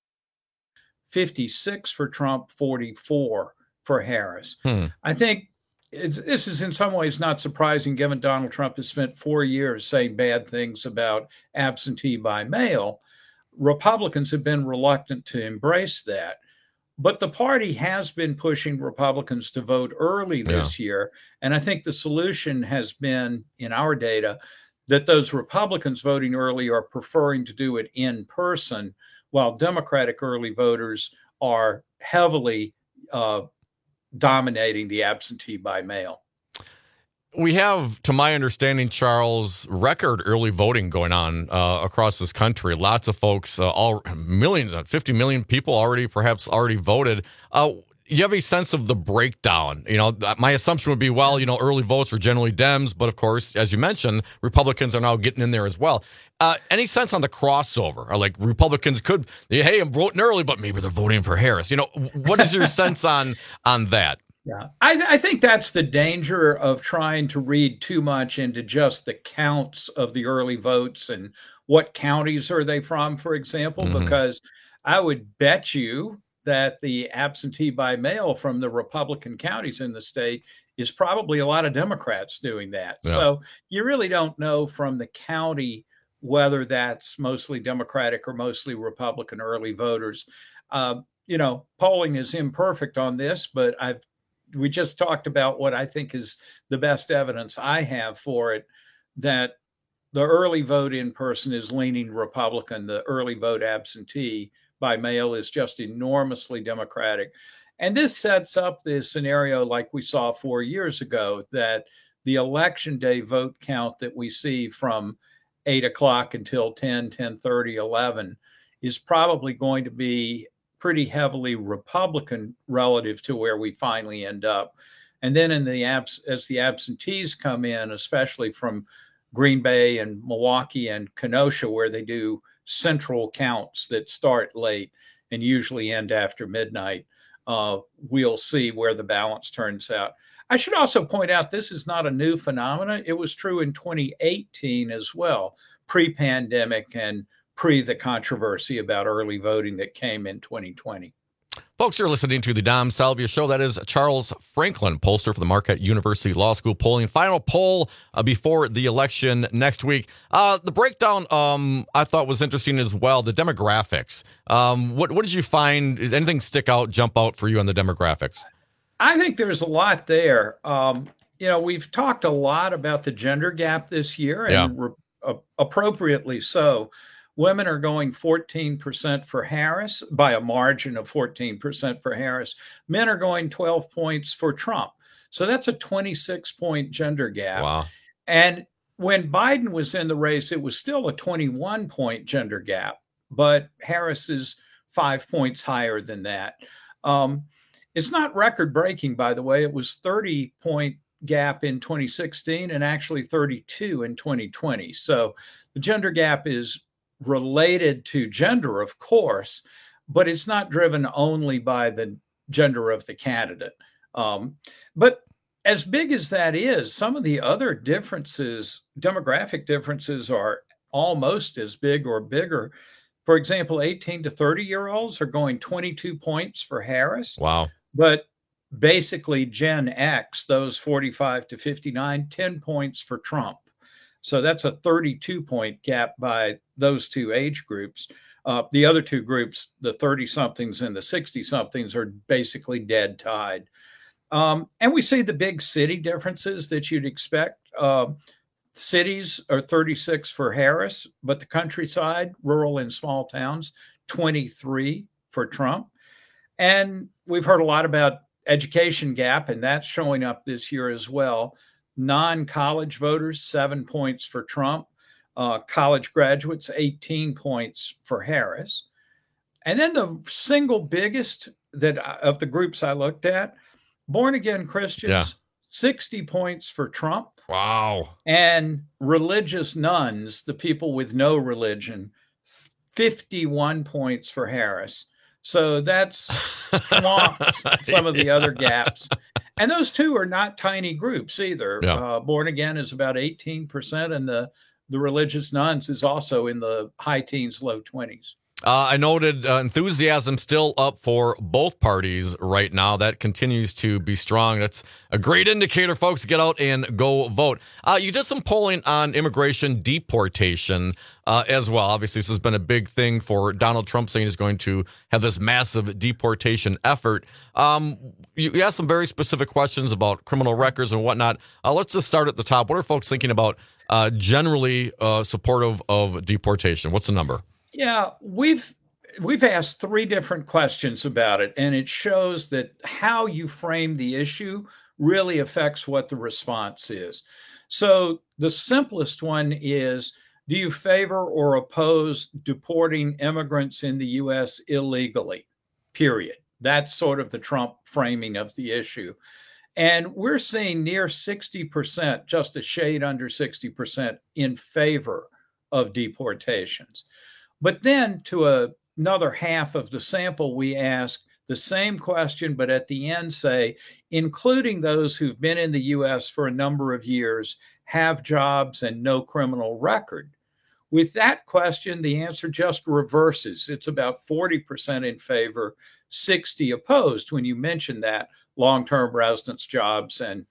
56 for Trump, 44 for Harris. I think this is in some ways not surprising, given Donald Trump has spent 4 years saying bad things about absentee by mail. Republicans have been reluctant to embrace that. But the party has been pushing Republicans to vote early this year. And I think the solution has been, in our data, that those Republicans voting early are preferring to do it in person, while Democratic early voters are heavily dominating the absentee by mail. We have, to my understanding, Charles, record early voting going on across this country. Lots of folks, all millions, 50 million people already voted. You have a sense of the breakdown. You know, my assumption would be, well, you know, early votes are generally Dems, but of course, as you mentioned, Republicans are now getting in there as well. Any sense on the crossover? Or like Republicans could, hey, I'm voting early, but maybe they're voting for Harris. You know, what is your sense on that? Yeah, I think that's the danger of trying to read too much into just the counts of the early votes and what counties are they from, for example, because I would bet you that the absentee by mail from the Republican counties in the state is probably a lot of Democrats doing that. Yeah. So you really don't know from the county whether that's mostly Democratic or mostly Republican early voters. You know, polling is imperfect on this, but we just talked about what I think is the best evidence I have for it, that the early vote in person is leaning Republican. The early vote absentee by mail is just enormously Democratic. And this sets up the scenario like we saw 4 years ago, that the election day vote count that we see from 8 o'clock until 10, 10:30, 11 is probably going to be pretty heavily Republican relative to where we finally end up. And then as the absentees come in, especially from Green Bay and Milwaukee and Kenosha, where they do central counts that start late and usually end after midnight, we'll see where the balance turns out. I should also point out this is not a new phenomenon. It was true in 2018 as well, pre-pandemic and pre the controversy about early voting that came in 2020. Folks, you're listening to the Dom Salvia Show. That is Charles Franklin, pollster for the Marquette University Law School polling. Final poll before the election next week. The breakdown I thought was interesting as well, the demographics. What did you find? Does anything jump out for you on the demographics? I think there's a lot there. We've talked a lot about the gender gap this year, and appropriately so. Women are going 14% for Harris, by a margin of 14% for Harris. Men are going 12 points for Trump. So that's a 26-point gender gap. Wow. And when Biden was in the race, it was still a 21-point gender gap, but Harris is 5 points higher than that. It's not record-breaking, by the way. It was 30-point gap in 2016 and actually 32 in 2020. So the gender gap is related to gender, of course, but it's not driven only by the gender of the candidate. But as big as that is, some of the other differences, demographic differences, are almost as big or bigger. For example, 18 to 30-year-olds are going 22 points for Harris. Wow. But basically Gen X, those 45 to 59, 10 points for Trump. So that's a 32-point gap by those two age groups. The other two groups, the 30-somethings and the 60-somethings, are basically dead tied. And we see the big city differences that you'd expect. Cities are 36 for Harris, but the countryside, rural and small towns, 23 for Trump. And we've heard a lot about education gap, and that's showing up this year as well. Non-college voters, 7 points for Trump. College graduates, 18 points for Harris. And then the single biggest of the groups I looked at, born-again Christians, 60 points for Trump. Wow. And religious nuns, the people with no religion, 51 points for Harris. So that's swamped some of the other gaps. And those two are not tiny groups either. Yeah. Born again is about 18%, and the religious nuns is also in the high teens, low 20s. I noted enthusiasm still up for both parties right now. That continues to be strong. That's a great indicator, folks. Get out and go vote. You did some polling on immigration deportation as well. Obviously, this has been a big thing for Donald Trump, saying he's going to have this massive deportation effort. You asked some very specific questions about criminal records and whatnot. Let's just start at the top. What are folks thinking about generally supportive of deportation? What's the number? Yeah, we've asked 3 different questions about it, and it shows that how you frame the issue really affects what the response is. So the simplest one is, do you favor or oppose deporting immigrants in the U.S. illegally? Period. That's sort of the Trump framing of the issue. And we're seeing near 60%, just a shade under 60%, in favor of deportations. But then to another half of the sample, we ask the same question, but at the end say, including those who've been in the U.S. for a number of years, have jobs and no criminal record. With that question, the answer just reverses. It's about 40% in favor, 60% opposed when you mention that, long-term residence, jobs, and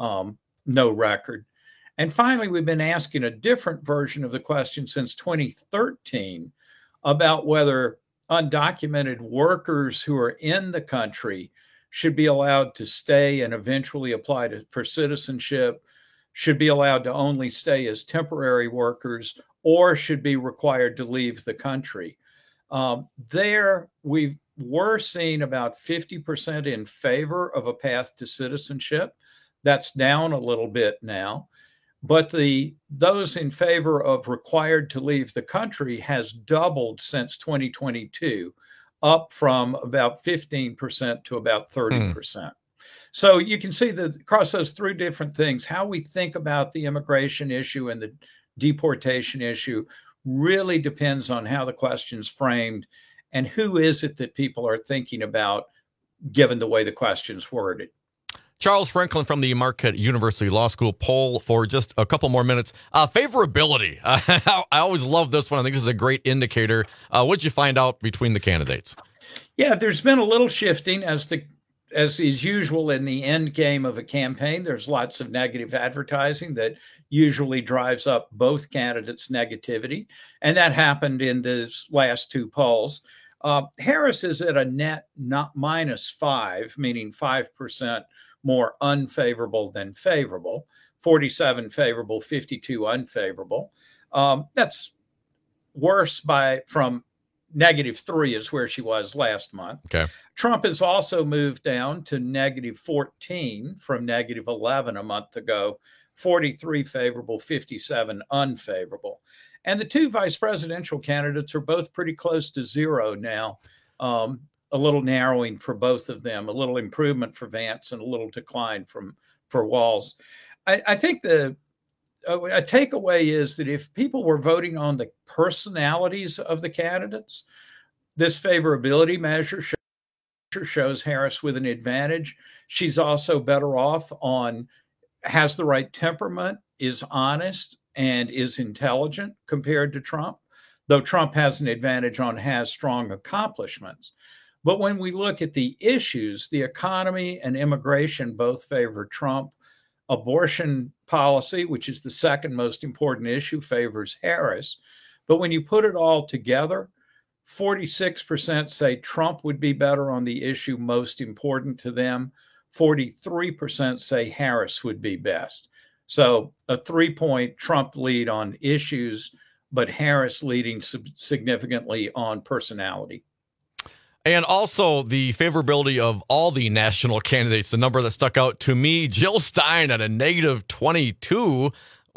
no record. And finally, we've been asking a different version of the question since 2013 about whether undocumented workers who are in the country should be allowed to stay and eventually apply for citizenship, should be allowed to only stay as temporary workers, or should be required to leave the country. There, we were seeing about 50% in favor of a path to citizenship. That's down a little bit now. But those in favor of required to leave the country has doubled since 2022, up from about 15% to about 30%. So you can see that across those three different things, how we think about the immigration issue and the deportation issue really depends on how the question's framed and who is it that people are thinking about given the way the question's worded. Charles Franklin from the Marquette University Law School. Poll for just a couple more minutes. Favorability. I always love this one. I think this is a great indicator. What did you find out between the candidates? Yeah, there's been a little shifting as is usual in the end game of a campaign. There's lots of negative advertising that usually drives up both candidates' negativity. And that happened in the last two polls. Harris is at a net not -5, meaning 5% more unfavorable than favorable, 47 favorable, 52 unfavorable. That's worse from -3 is where she was last month. Okay. Trump has also moved down to -14 from -11 a month ago, 43 favorable, 57 unfavorable. And the two vice presidential candidates are both pretty close to zero now. A little narrowing for both of them, a little improvement for Vance and a little decline for Walz. I think a takeaway is that if people were voting on the personalities of the candidates, this favorability measure shows Harris with an advantage. She's also better off has the right temperament, is honest, and is intelligent compared to Trump, though Trump has an advantage has strong accomplishments. But when we look at the issues, the economy and immigration both favor Trump. Abortion policy, which is the second most important issue, favors Harris. But when you put it all together, 46% say Trump would be better on the issue most important to them. 43% say Harris would be best. So a 3-point Trump lead on issues, but Harris leading significantly on personality. And also the favorability of all the national candidates, the number that stuck out to me, Jill Stein at a -22.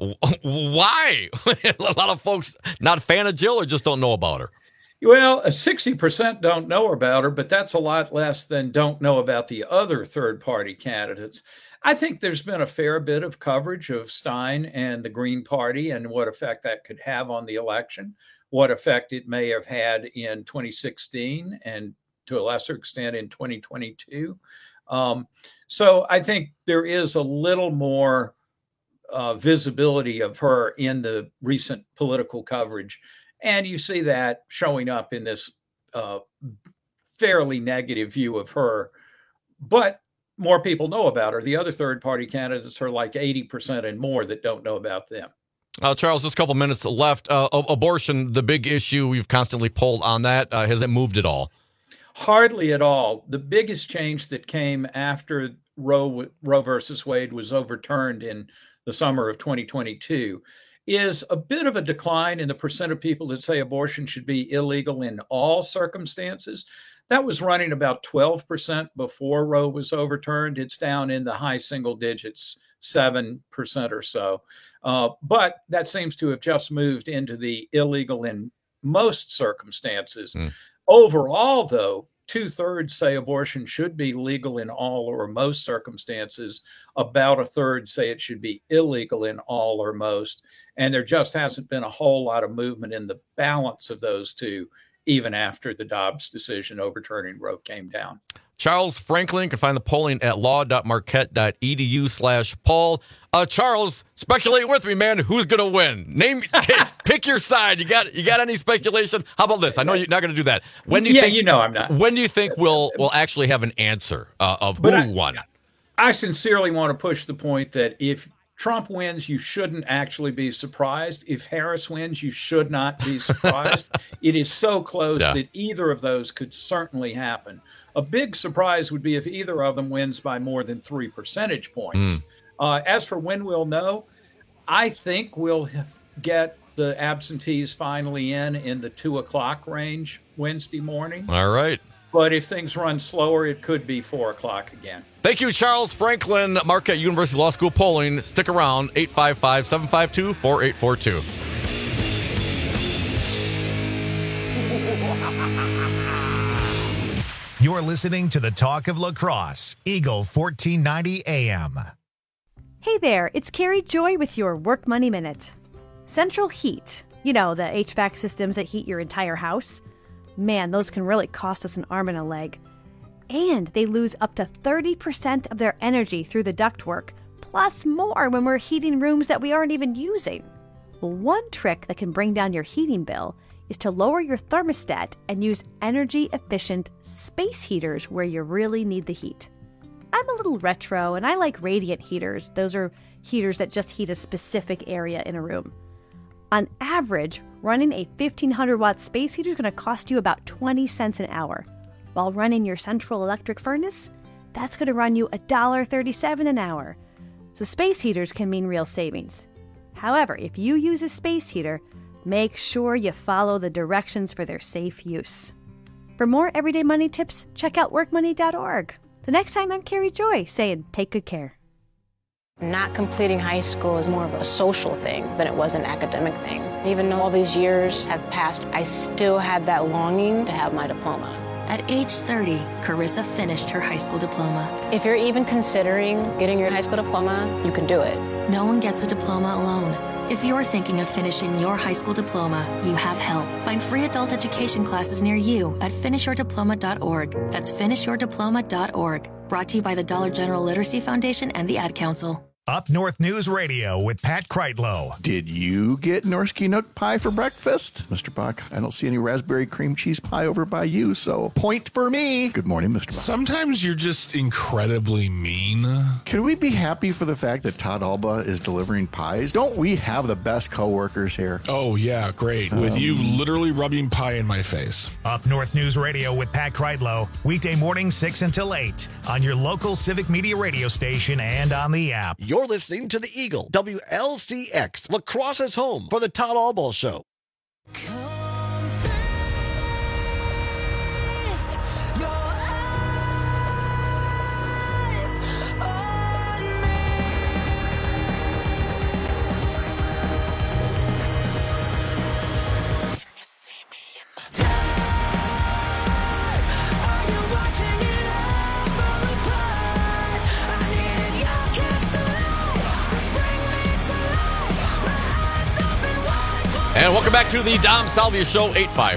Why? A lot of folks not a fan of Jill or just don't know about her. Well, 60% don't know about her, but that's a lot less than don't know about the other third-party candidates. I think there's been a fair bit of coverage of Stein and the Green Party and what effect that could have on the election, what effect it may have had in 2016 and to a lesser extent in 2022. So I think there is a little more visibility of her in the recent political coverage. And you see that showing up in this fairly negative view of her. But more people know about her. The other third-party candidates are like 80% and more that don't know about them. Charles, just a couple minutes left. Abortion, the big issue, we've constantly polled on that. Has it moved at all? Hardly at all. The biggest change that came after Roe versus Wade was overturned in the summer of 2022 is a bit of a decline in the percent of people that say abortion should be illegal in all circumstances. That was running about 12% before Roe was overturned. It's down in the high single digits, 7% or so. But that seems to have just moved into the illegal in most circumstances. Overall, though, 2/3 say abortion should be legal in all or most circumstances. About 1/3 say it should be illegal in all or most. And there just hasn't been a whole lot of movement in the balance of those two, even after the Dobbs decision overturning Roe came down. Charles Franklin, you can find the polling at law.marquette.edu/poll. Charles, speculate with me, man. Who's going to win? Pick your side. You got any speculation? How about this? I know you're not going to do that. When do you think, I'm not. When do you think we'll actually have an answer of who won? I sincerely want to push the point that if Trump wins, you shouldn't actually be surprised. If Harris wins, you should not be surprised. It is so close that either of those could certainly happen. A big surprise would be if either of them wins by more than 3 percentage points. As for when we'll know, I think we'll get the absentees finally in the 2:00 range Wednesday morning. All right. But if things run slower, it could be 4 o'clock again. Thank you, Charles Franklin, Marquette University Law School polling. Stick around, 855-752-4842. You're listening to the Talk of Lacrosse, Eagle 1490 AM. Hey there, it's Carrie Joy with your Work Money Minute. Central Heat, you know, the HVAC systems that heat your entire house. Man, those can really cost us an arm and a leg. And they lose up to 30% of their energy through the ductwork, plus more when we're heating rooms that we aren't even using. Well, one trick that can bring down your heating bill is to lower your thermostat and use energy-efficient space heaters where you really need the heat. I'm a little retro, and I like radiant heaters. Those are heaters that just heat a specific area in a room. On average, running a 1,500-watt space heater is going to cost you about 20 cents an hour. While running your central electric furnace, that's going to run you $1.37 an hour. So space heaters can mean real savings. However, if you use a space heater, make sure you follow the directions for their safe use. For more everyday money tips, check out workmoney.org. The next time, I'm Carrie Joy saying, take good care. Not completing high school is more of a social thing than it was an academic thing. Even though all these years have passed, I still had that longing to have my diploma. At age 30, Carissa finished her high school diploma. If you're even considering getting your high school diploma, you can do it. No one gets a diploma alone. If you're thinking of finishing your high school diploma, you have help. Find free adult education classes near you at finishyourdiploma.org. That's finishyourdiploma.org. Brought to you by the Dollar General Literacy Foundation and the Ad Council. Up North News Radio with Pat Kreitlow. Did you get Norsky Nook pie for breakfast? Mr. Buck, I don't see any raspberry cream cheese pie over by you, so point for me. Good morning, Mr. Buck. Sometimes you're just incredibly mean. Can we be happy for the fact that Todd Alba is delivering pies? Don't we have the best coworkers here? Oh, yeah, great. With you literally rubbing pie in my face. Up North News Radio with Pat Kreitlow. Weekday morning 6 until 8 on your local Civic Media radio station and on the app. You're listening to the Eagle, WLCX, Lacrosse's home for the Todd Alba Show. And welcome back to the Dom Salvia Show,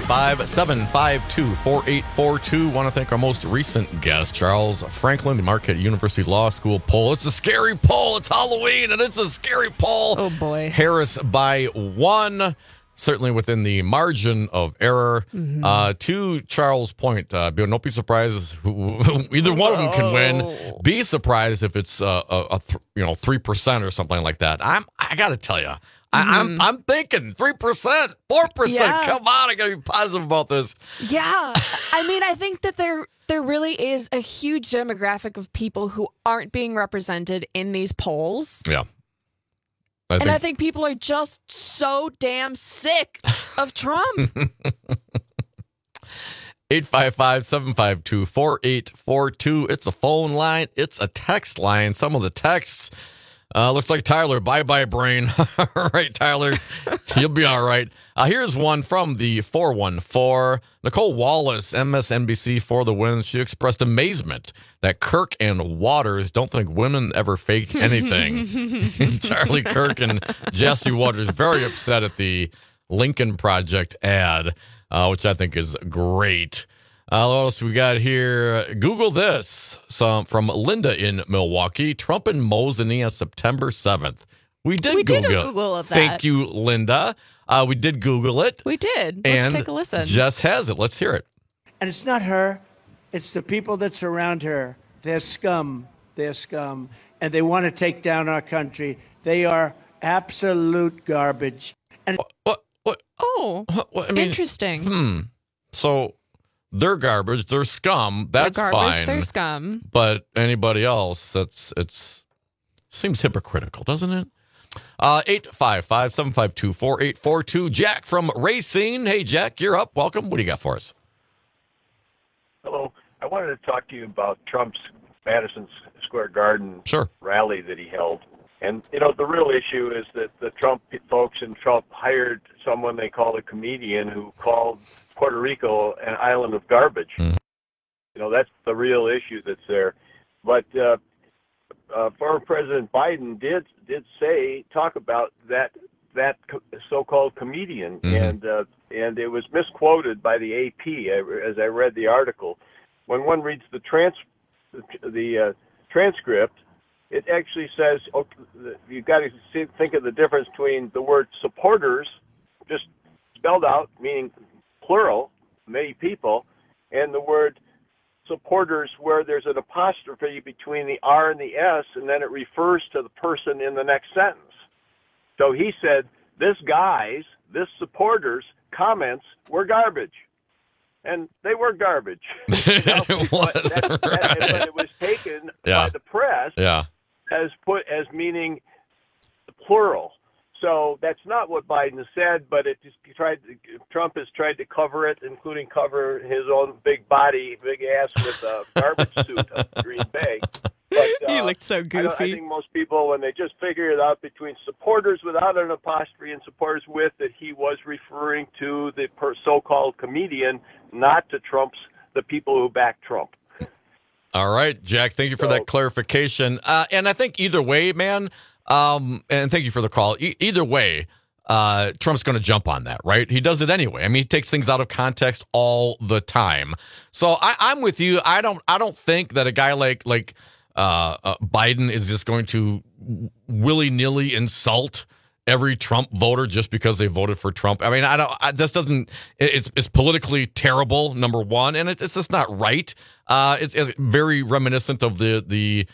855-752-4842. Want to thank our most recent guest, Charles Franklin, the Marquette University Law School poll. It's a scary poll. It's Halloween, and it's a scary poll. Oh, boy. Harris by 1, certainly within the margin of error. To Charles' point, don't be surprised. Either one of them can win. Be surprised if it's 3% or something like that. I got to tell you. I'm thinking 3%, 4%. Yeah. Come on, I gotta be positive about this. Yeah. I mean, I think that there really is a huge demographic of people who aren't being represented in these polls. Yeah. I think people are just so damn sick of Trump. 855-752-4842. It's a phone line. It's a text line. Some of the texts looks like Tyler. Bye-bye, brain. All right, Tyler. You'll be all right. Here's one from the 414. Nicole Wallace, MSNBC for the win. She expressed amazement that Kirk and Waters don't think women ever faked anything. Charlie Kirk and Jesse Waters very upset at the Lincoln Project ad, which I think is great. What else we got here? Google this. Some from Linda in Milwaukee. Trump and Mosinee on September 7th. We did Google of that. Thank you, Linda. We did Google it. We did. Let's take a listen. Jess has it. Let's hear it. And it's not her. It's the people that surround her. They're scum. They're scum. And they want to take down our country. They are absolute garbage. And What? Oh, interesting. So they're garbage. They're scum. That's they're garbage, fine. They're scum. But anybody else, it's seems hypocritical, doesn't it? 855-752-4842. Jack from Racine. Hey, Jack, you're up. Welcome. What do you got for us? Hello. I wanted to talk to you about Trump's Madison Square Garden rally that he held. And, the real issue is that the Trump folks and Trump hired someone they call a comedian who called Puerto Rico an island of garbage. That's the real issue that's there. But former President Biden did talk about that so-called comedian, and it was misquoted by the AP as I read the article. When one reads the transcript, it actually says you've got to think of the difference between the word supporters, just spelled out, meaning plural, many people, and the word supporters where there's an apostrophe between the R and the S, and then it refers to the person in the next sentence. So he said, this supporters' comments were garbage. And they were garbage. But it was taken by the press as meaning plural. So that's not what Biden said, but Trump has tried to cover it, including cover his own big ass with a garbage suit of Green Bay. But, he looked so goofy. I think most people, when they just figure it out between supporters without an apostrophe and supporters with, that he was referring to the so-called comedian, not to the people who back Trump. All right, Jack, thank you for that clarification. And I think either way, man, and thank you for the call. Either way, Trump's going to jump on that, right? He does it anyway. I mean, he takes things out of context all the time. So I'm with you. I don't think that a guy like Biden is just going to willy-nilly insult every Trump voter just because they voted for Trump. I mean, it's politically terrible, number one, and it's just not right. It's very reminiscent of the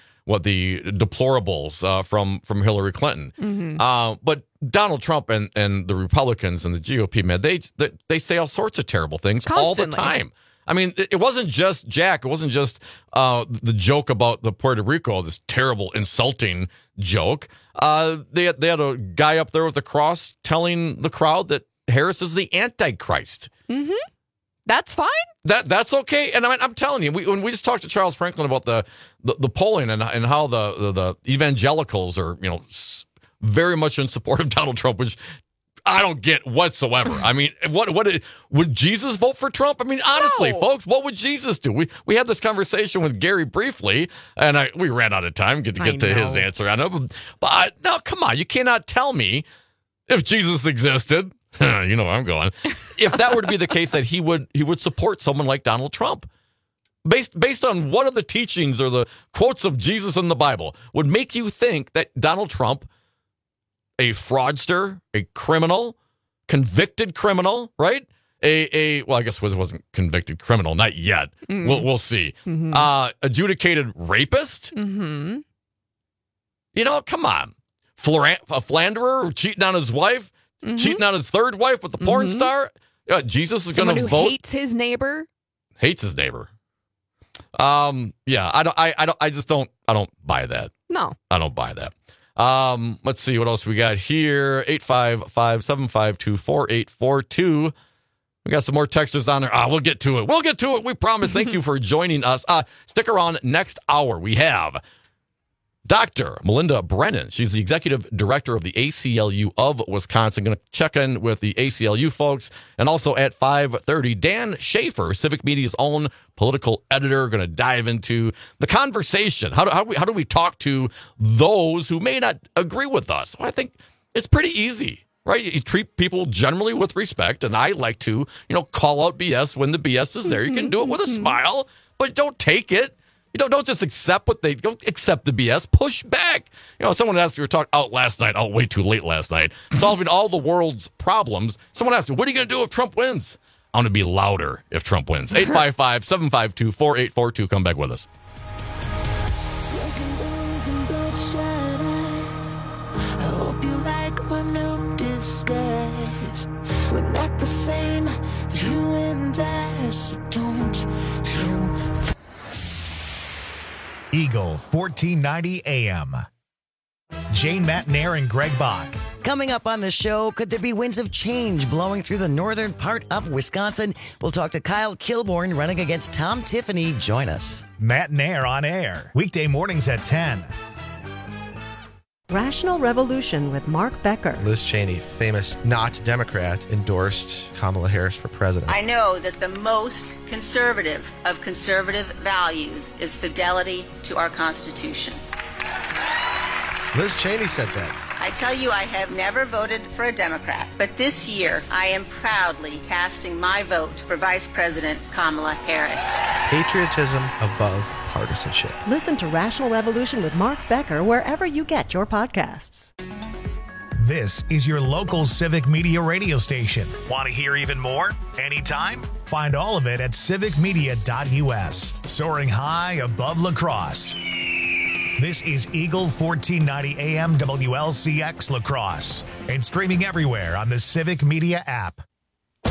deplorables from Hillary Clinton. Mm-hmm. But Donald Trump and the Republicans and the GOP, man, they say all sorts of terrible things all the time. I mean, it wasn't just Jack. It wasn't just the joke about the Puerto Rico, this terrible, insulting joke. They had a guy up there with a cross telling the crowd that Harris is the Antichrist. Mm-hmm. That's fine. That's okay. And I'm telling you, when we just talked to Charles Franklin about the polling and how the evangelicals are, very much in support of Donald Trump, which I don't get whatsoever. I mean, what would Jesus vote for Trump? I mean, honestly, folks, what would Jesus do? We had this conversation with Gary briefly, and we ran out of time to get to his answer. I know, but no, come on, you cannot tell me if Jesus existed. You know where I'm going. If that were to be the case, that he would support someone like Donald Trump, based on what are the teachings or the quotes of Jesus in the Bible would make you think that Donald Trump, a fraudster, a criminal, convicted criminal, right? Well, I guess it wasn't convicted criminal, not yet. Mm-hmm. We'll see. Mm-hmm. Adjudicated rapist. Mm-hmm. Come on, a philanderer cheating on his wife. Mm-hmm. Cheating on his third wife with the porn star. Jesus is going to vote. Who hates his neighbor. Hates his neighbor. Yeah, I don't buy that. No, I don't buy that. Let's see what else we got here. 855-752-4842. We got some more texters on there. We'll get to it. We promise. Thank you for joining us. Stick around next hour. We have Dr. Melinda Brennan. She's the executive director of the ACLU of Wisconsin. Going to check in with the ACLU folks. And also at 5:30, Dan Schaefer, Civic Media's own political editor, going to dive into the conversation. How do we talk to those who may not agree with us? Well, I think it's pretty easy, right? You treat people generally with respect, and I like to, call out BS when the BS is there. You can do it with a smile, but don't take it. Don't just accept don't accept the BS. Push back. Someone asked, we were talking out way too late last night, solving all the world's problems. Someone asked me, what are you going to do if Trump wins? I'm going to be louder if Trump wins. 855-752-4842. Come back with us. I hope you like my new disguise. We're not the same, you and I, so don't you. Eagle 1490 AM. Jane Matnair and Greg Bach Coming up on the show, could there be winds of change blowing through the northern part of Wisconsin? We'll talk to Kyle Kilborn running against Tom Tiffany. Join us. Matt and Air on air, weekday mornings at 10. Rational Revolution with Mark Becker. Liz Cheney, famous not Democrat, endorsed Kamala Harris for president. I know that the most conservative of conservative values is fidelity to our Constitution. Liz Cheney said that. I tell you, I have never voted for a Democrat, but this year I am proudly casting my vote for Vice President Kamala Harris. Patriotism above partisanship. Listen to Rational Revolution with Mark Becker wherever you get your podcasts. This is your local civic media radio station. Want to hear even more? Anytime? Find all of it at civicmedia.us. Soaring high above La Crosse. This is Eagle 1490 AM WLCX La Crosse and streaming everywhere on the Civic Media app.